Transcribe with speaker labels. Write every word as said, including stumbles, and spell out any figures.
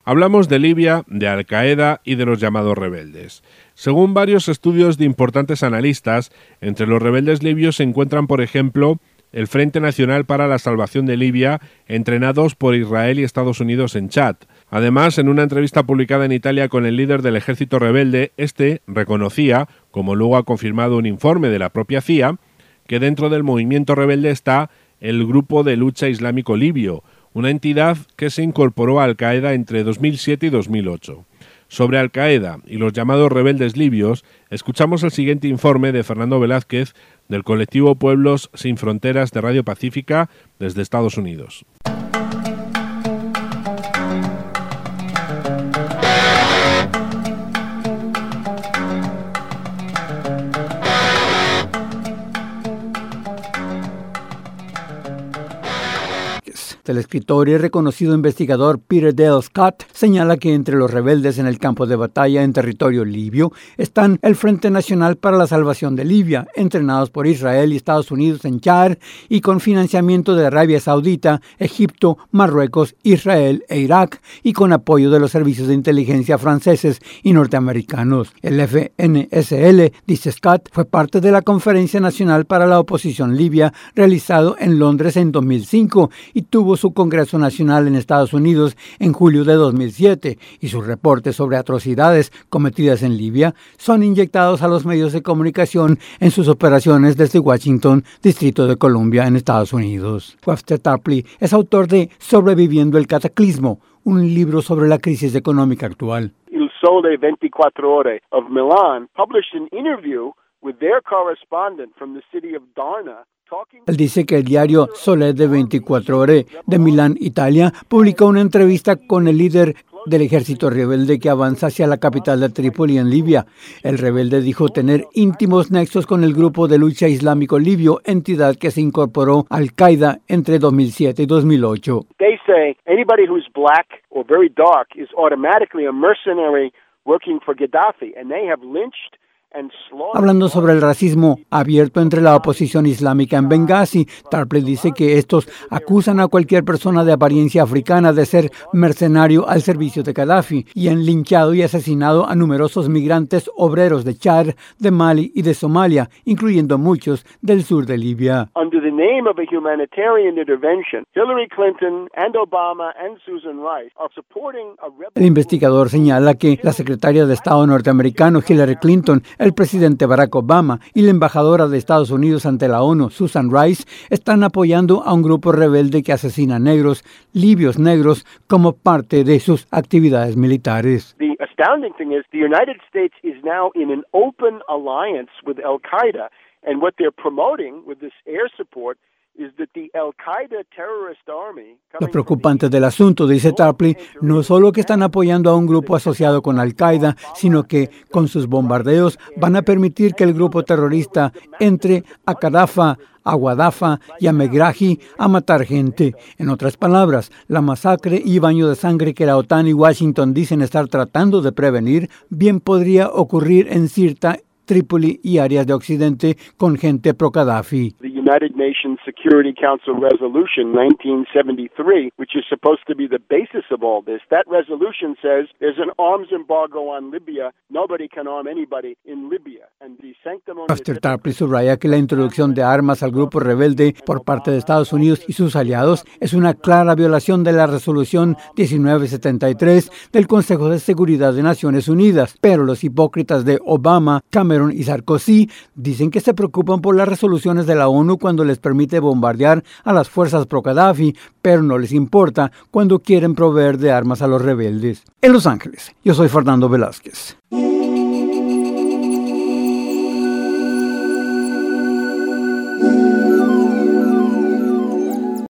Speaker 1: Hablamos de Libia, de Al-Qaeda y de los llamados rebeldes. Según varios estudios de importantes analistas, entre los rebeldes libios se encuentran, por ejemplo, el Frente Nacional para la Salvación de Libia, entrenados por Israel y Estados Unidos en Chad. Además, en una entrevista publicada en Italia con el líder del ejército rebelde, este reconocía, como luego ha confirmado un informe de la propia C I A, que dentro del movimiento rebelde está el Grupo de Lucha Islámico Libio, una entidad que se incorporó a Al-Qaeda entre dos mil siete y dos mil ocho. Sobre Al-Qaeda y los llamados rebeldes libios, escuchamos el siguiente informe de Fernando Velázquez del colectivo Pueblos Sin Fronteras de Radio Pacífica desde Estados Unidos.
Speaker 2: El escritor y reconocido investigador Peter Dale Scott señala que entre los rebeldes en el campo de batalla en territorio libio están el Frente Nacional para la Salvación de Libia, entrenados por Israel y Estados Unidos en Chad y con financiamiento de Arabia Saudita, Egipto, Marruecos, Israel e Irak y con apoyo de los servicios de inteligencia franceses y norteamericanos. El F N S L, dice Scott, fue parte de la Conferencia Nacional para la Oposición Libia realizado en Londres en dos mil cinco y tuvo su Congreso Nacional en Estados Unidos en julio de dos mil siete y sus reportes sobre atrocidades cometidas en Libia son inyectados a los medios de comunicación en sus operaciones desde Washington, Distrito de Columbia, en Estados Unidos. Webster Tarpley es autor de Sobreviviendo el Cataclismo, un libro sobre la crisis económica actual.
Speaker 3: Il Sole veinticuatro Ore of Milan published an interview with their correspondent from the city of Darna.
Speaker 2: Él dice que el diario Sole de veinticuatro Ore de Milán, Italia, publicó una entrevista con el líder del ejército rebelde que avanza hacia la capital de Trípoli en Libia. El rebelde dijo tener íntimos nexos con el Grupo de Lucha Islámico Libio, entidad que se incorporó a Al-Qaeda entre dos mil siete y dos mil ocho.
Speaker 3: They say anybody who's black or very dark is automatically a mercenary working for Gaddafi, and they have lynched.
Speaker 2: Hablando sobre el racismo abierto entre la oposición islámica en Benghazi, Tarpley dice que estos acusan a cualquier persona de apariencia africana de ser mercenario al servicio de Gaddafi y han linchado y asesinado a numerosos migrantes obreros de Chad, de Mali y de Somalia, incluyendo muchos del sur de Libia.
Speaker 3: Under the name of a humanitarian intervention, Hillary Clinton and Obama and Susan Rice are supporting a rebel...
Speaker 2: El investigador señala que la secretaria de Estado norteamericano Hillary Clinton, el presidente Barack Obama y la embajadora de Estados Unidos ante la ONU, Susan Rice, están apoyando a un grupo rebelde que asesina negros, libios negros, como parte de sus actividades militares.
Speaker 3: The astounding thing is the United States is now in an open alliance with Al-Qaeda, and what they're promoting with this air support is that the Al-Qaeda terrorist army...
Speaker 2: Lo preocupante del asunto, dice Tarpley, no es solo que están apoyando a un grupo asociado con Al-Qaeda, sino que con sus bombardeos van a permitir que el grupo terrorista entre a Qaddafi, a Guadafa y a Megrahi a matar gente. En otras palabras, la masacre y baño de sangre que la OTAN y Washington dicen estar tratando de prevenir, bien podría ocurrir en Sirta, Trípoli y áreas de Occidente con gente pro-Gaddafi.
Speaker 3: The United Nations Security Council Resolution nineteen seventy-three, which is supposed to be the basis of all this, that resolution says there's an arms embargo on Libya. Nobody can arm anybody in Libya. And the sanctimonious...
Speaker 2: Pastor Tarpley subraya que la introducción de armas al grupo rebelde por parte de Estados Unidos y sus aliados es una clara violación de la resolución diecinueve setenta y tres del Consejo de Seguridad de Naciones Unidas. Pero los hipócritas de Obama, Cameron y Sarkozy dicen que se preocupan por las resoluciones de la ONU cuando les permite bombardear a las fuerzas pro-Gaddafi, pero no les importa cuando quieren proveer de armas a los rebeldes. En Los Ángeles, yo soy Fernando Velázquez.